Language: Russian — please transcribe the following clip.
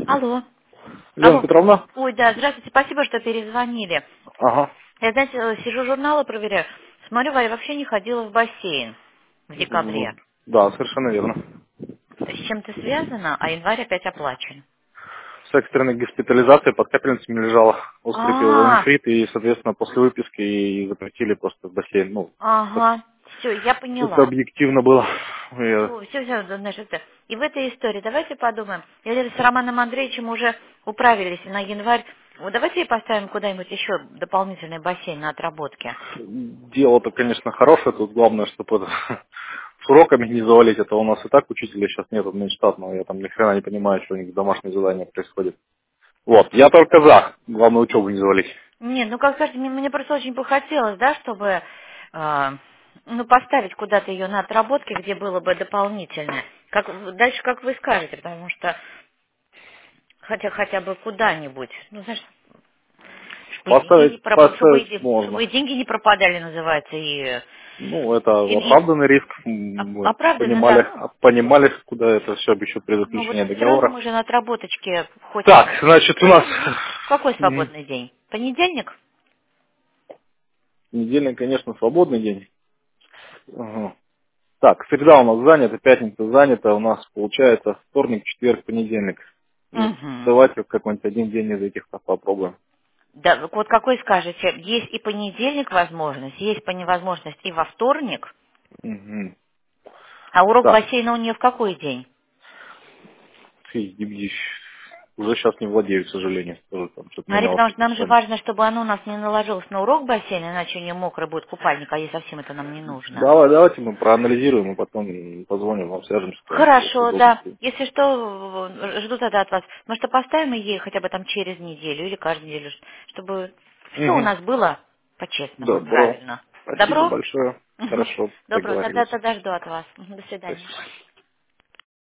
Алло. Елена Алло. Петровна? Ой, да, здравствуйте, спасибо, что перезвонили. Ага. Я, знаете, сижу журналы проверяю. Смотрю, Варя вообще не ходила в бассейн в Вот. декабре. Да, совершенно верно. С чем-то связано, а январь опять оплачен. С экстренной госпитализацией под капельницами лежала острый А, пилонефрит, и, соответственно, после выписки и запретили просто в бассейн. Ну, ага, все, я это поняла. объективно было. Все, значит, это. И в этой истории давайте подумаем. Я говорю, с Романом Андреевичем уже управились на январь. Вот давайте поставим куда-нибудь еще дополнительный бассейн на отработке. Дело-то, конечно, хорошее, тут главное, чтобы это с уроками не завалить. Это у нас и так учителя сейчас нет админштатного, я там ни хрена не понимаю, что у них домашнее задание происходит. Вот, я только за. Главное, учебу не завалить. Нет, ну как сказать, мне просто очень бы хотелось, да, чтобы ну, поставить куда-то ее на отработке, где было бы дополнительное. Дальше как вы скажете, потому что хотя бы куда-нибудь. Ну, знаешь, чтобы и деньги не Поставить, поставить чтобы можно. и деньги не пропадали, называется, Ну, это и оправданный риск. Мы оправданно, да, понимали, ну, понимали, куда это все еще при ну вот заключении все равно договора. мы же на отработочке хоть Так, значит, у нас куда-нибудь. Какой мгм, свободный день? Понедельник? недельный, конечно, свободный день. Ага. Так, среда у нас занята, пятница занята, у нас получается вторник, четверг, понедельник. Ну, Угу. давайте какой-нибудь один день из этих попробуем. Да, вот какой скажете, есть и понедельник возможность, есть по невозможность и во вторник, Мгм. а урок Так, бассейна у нее в какой день? уже сейчас не владею, к сожалению, тоже там что-то Мария, менялось потому что нам же расписание. важно, чтобы оно у нас не наложилось на урок бассейна, иначе у нее мокрый будет купальник, а ей совсем это нам не нужно. Давайте мы проанализируем и потом позвоним, вам свяжемся, если Хорошо, удобно да. будет. Если что, жду тогда от вас. Может, поставим ей хотя бы там через неделю или каждую неделю, чтобы все у Мгм. нас было по-честному и Добро. правильно. Спасибо Добро? большое. Мгм. Хорошо, Добро. Тогда договорились. жду от вас. Мгм. До свидания. Спасибо.